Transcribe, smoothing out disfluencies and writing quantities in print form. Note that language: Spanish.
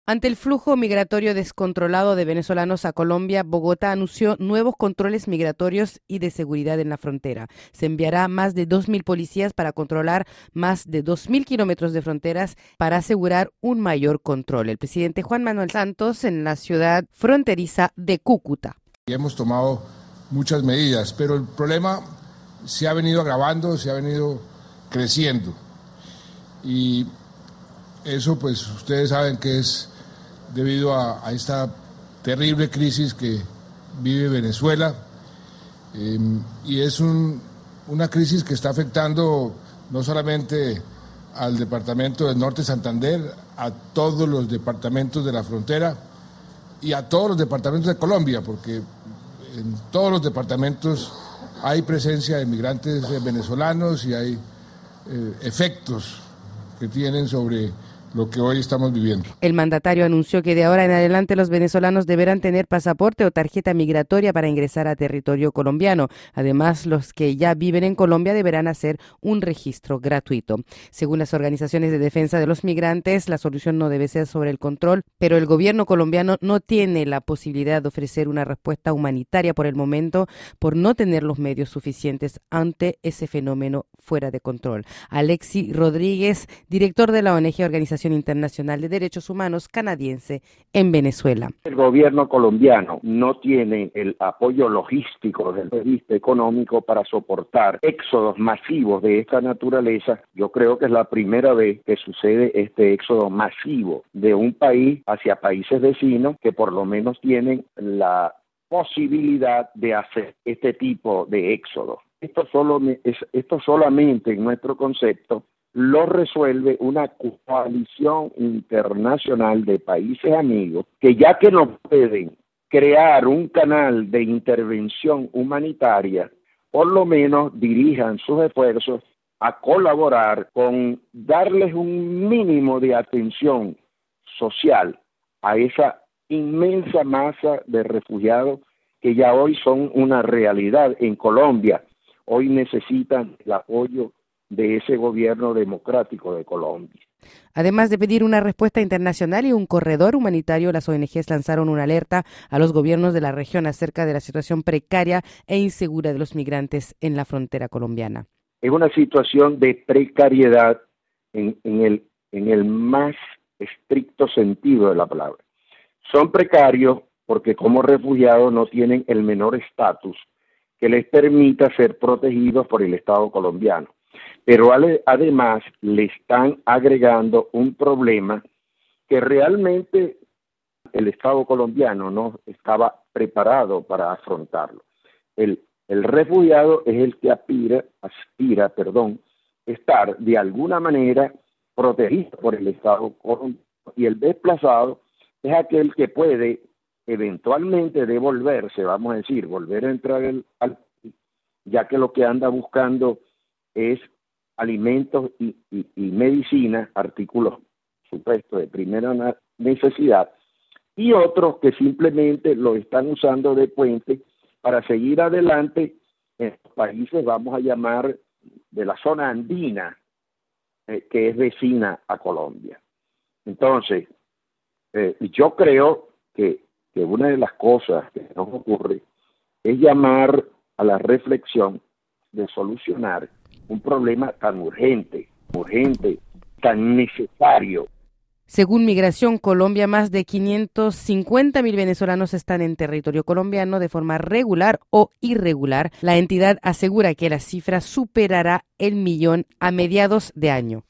Ante el flujo migratorio descontrolado de venezolanos a Colombia, Bogotá anunció nuevos controles migratorios y de seguridad en la frontera. Se enviará más de 2.000 policías para controlar más de 2.000 kilómetros de fronteras para asegurar un mayor control. El presidente Juan Manuel Santos en la ciudad fronteriza de Cúcuta. Hemos tomado muchas medidas, pero el problema se ha venido agravando, se ha venido creciendo. Y eso, pues, ustedes saben que es debido a esta terrible crisis que vive Venezuela, y es una crisis que está afectando no solamente al departamento del Norte Santander, a todos los departamentos de la frontera y a todos los departamentos de Colombia, porque en todos los departamentos hay presencia de migrantes venezolanos y hay efectos que tienen sobre lo que hoy estamos viviendo. El mandatario anunció que de ahora en adelante los venezolanos deberán tener pasaporte o tarjeta migratoria para ingresar a territorio colombiano. Además, los que ya viven en Colombia deberán hacer un registro gratuito. Según las organizaciones de defensa de los migrantes, la solución no debe ser sobre el control, pero el gobierno colombiano no tiene la posibilidad de ofrecer una respuesta humanitaria por el momento por no tener los medios suficientes ante ese fenómeno fuera de control. Alexi Rodríguez, director de la ONG Organización Internacional de Derechos Humanos canadiense en Venezuela. El gobierno colombiano no tiene el apoyo logístico desde el punto de vista económico para soportar éxodos masivos de esta naturaleza. Yo creo que es la primera vez que sucede este éxodo masivo de un país hacia países vecinos que por lo menos tienen la posibilidad de hacer este tipo de éxodo. Esto solamente en nuestro concepto lo resuelve una coalición internacional de países amigos que, ya que no pueden crear un canal de intervención humanitaria, por lo menos dirijan sus esfuerzos a colaborar con darles un mínimo de atención social a esa inmensa masa de refugiados que ya hoy son una realidad en Colombia. Hoy necesitan el apoyo de ese gobierno democrático de Colombia. Además de pedir una respuesta internacional y un corredor humanitario, las ONGs lanzaron una alerta a los gobiernos de la región acerca de la situación precaria e insegura de los migrantes en la frontera colombiana. Es una situación de precariedad en el más estricto sentido de la palabra. Son precarios porque como refugiados no tienen el menor estatus que les permita ser protegidos por el Estado colombiano. Pero además le están agregando un problema que realmente el Estado colombiano no estaba preparado para afrontarlo. El refugiado es el que aspira, estar de alguna manera protegido por el Estado colombiano, y el desplazado es aquel que puede eventualmente devolverse, vamos a decir, volver a entrar al país, ya que lo que anda buscando es alimentos y medicina, artículos supuestos de primera necesidad, y otros que simplemente lo están usando de puente para seguir adelante en los países, vamos a llamar, de la zona andina, que es vecina a Colombia. Entonces, yo creo que una de las cosas que nos ocurre es llamar a la reflexión de solucionar un problema tan urgente, tan necesario. Según Migración Colombia, más de 550.000 venezolanos están en territorio colombiano de forma regular o irregular. La entidad asegura que la cifra superará el millón a mediados de año.